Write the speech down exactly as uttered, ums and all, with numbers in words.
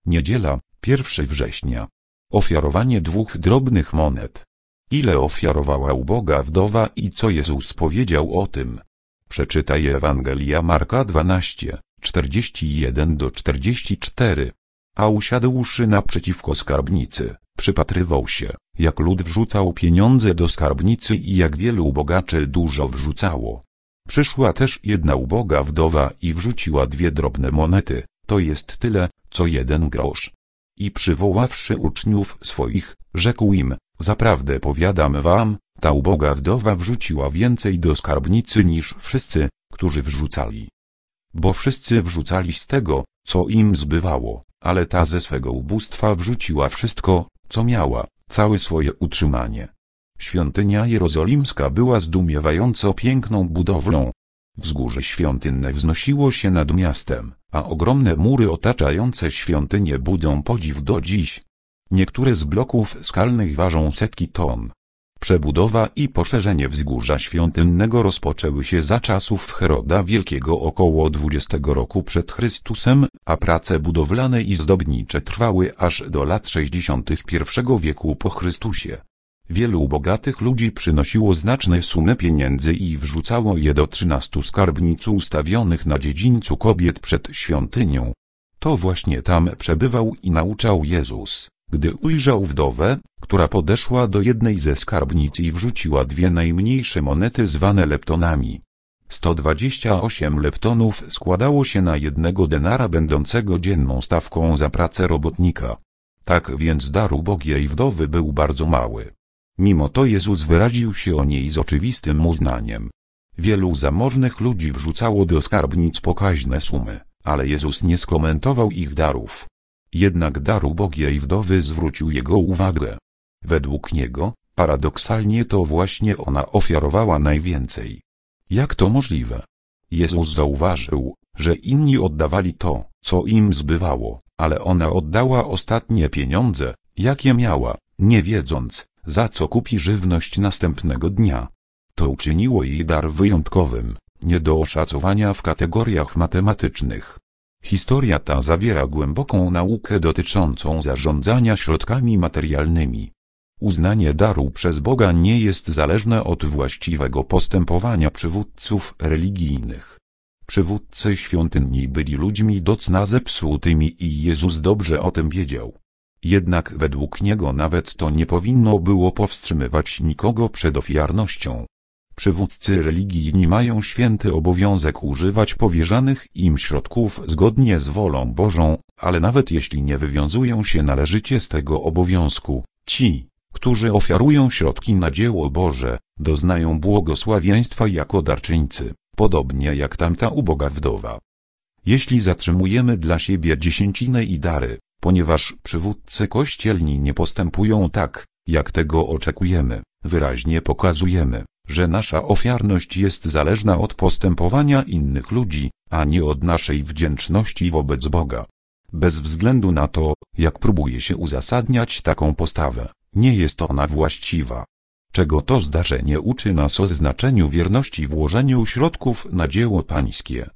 Niedziela, pierwszego września. Ofiarowanie dwóch drobnych monet. Ile ofiarowała uboga wdowa i co Jezus powiedział o tym? Przeczytaj Ewangelia Marka dwanaście, czterdzieści jeden do czterdziestu czterech. A usiadłszy naprzeciwko skarbnicy, przypatrywał się, jak lud wrzucał pieniądze do skarbnicy i jak wielu bogaczy dużo wrzucało. Przyszła też jedna uboga wdowa i wrzuciła dwie drobne monety, to jest tyle, co jeden grosz. I przywoławszy uczniów swoich, rzekł im: zaprawdę powiadam wam, ta uboga wdowa wrzuciła więcej do skarbnicy niż wszyscy, którzy wrzucali. Bo wszyscy wrzucali z tego, co im zbywało, ale ta ze swego ubóstwa wrzuciła wszystko, co miała, całe swoje utrzymanie. Świątynia jerozolimska była zdumiewająco piękną budowlą. Wzgórze świątynne wznosiło się nad miastem, a ogromne mury otaczające świątynię budzą podziw do dziś. Niektóre z bloków skalnych ważą setki ton. Przebudowa i poszerzenie wzgórza świątynnego rozpoczęły się za czasów Heroda Wielkiego około dwudziestego roku przed Chrystusem, a prace budowlane i zdobnicze trwały aż do lat sześćdziesiątych pierwszego wieku po Chrystusie. Wielu bogatych ludzi przynosiło znaczne sumy pieniędzy i wrzucało je do trzynastu skarbnic ustawionych na dziedzińcu kobiet przed świątynią. To właśnie tam przebywał i nauczał Jezus, gdy ujrzał wdowę, która podeszła do jednej ze skarbnic i wrzuciła dwie najmniejsze monety zwane leptonami. sto dwadzieścia osiem leptonów składało się na jednego denara będącego dzienną stawką za pracę robotnika. Tak więc dar ubogiej wdowy był bardzo mały. Mimo to Jezus wyraził się o niej z oczywistym uznaniem. Wielu zamożnych ludzi wrzucało do skarbnic pokaźne sumy, ale Jezus nie skomentował ich darów. Jednak dar ubogiej wdowy zwrócił jego uwagę. Według niego, paradoksalnie to właśnie ona ofiarowała najwięcej. Jak to możliwe? Jezus zauważył, że inni oddawali to, co im zbywało, ale ona oddała ostatnie pieniądze, jakie miała, nie wiedząc, za co kupi żywność następnego dnia. To uczyniło jej dar wyjątkowym, nie do oszacowania w kategoriach matematycznych. Historia ta zawiera głęboką naukę dotyczącą zarządzania środkami materialnymi. Uznanie daru przez Boga nie jest zależne od właściwego postępowania przywódców religijnych. Przywódcy świątyni byli ludźmi docna zepsutymi i Jezus dobrze o tym wiedział. Jednak według niego nawet to nie powinno było powstrzymywać nikogo przed ofiarnością. Przywódcy religijni mają święty obowiązek używać powierzanych im środków zgodnie z wolą Bożą, ale nawet jeśli nie wywiązują się należycie z tego obowiązku, ci, którzy ofiarują środki na dzieło Boże, doznają błogosławieństwa jako darczyńcy, podobnie jak tamta uboga wdowa. Jeśli zatrzymujemy dla siebie dziesięcinę i dary, ponieważ przywódcy kościelni nie postępują tak, jak tego oczekujemy, wyraźnie pokazujemy, że nasza ofiarność jest zależna od postępowania innych ludzi, a nie od naszej wdzięczności wobec Boga. Bez względu na to, jak próbuje się uzasadniać taką postawę, nie jest ona właściwa. Czego to zdarzenie uczy nas o znaczeniu wierności włożeniu środków na dzieło pańskie?